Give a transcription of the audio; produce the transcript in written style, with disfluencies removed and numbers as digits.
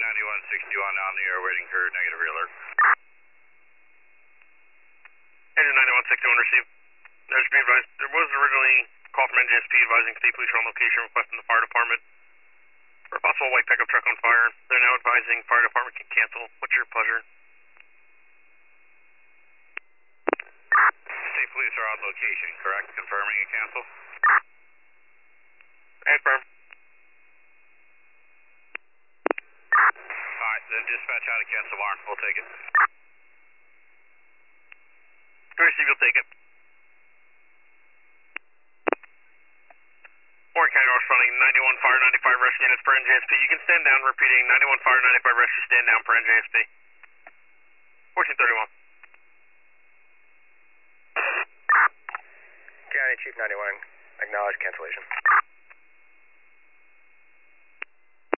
9161 on the air waiting for negative alert. Engine 9161 received. As be advised, there was originally a call from NJSP advising state police are on location requesting the fire department for a possible white pickup truck on fire. They're now advising fire department can cancel. What's your pleasure? State police are on location, correct? Confirming a cancel? Confirm. Alright, then dispatch out a cancel barn. We'll take it. Receive, you'll take it. Warren County North running 91 fire, 95 rescue units for NJSP. You can stand down, repeating 91 fire, 95 rescue, stand down for NJSP. 1431. County Chief 91, acknowledge cancellation.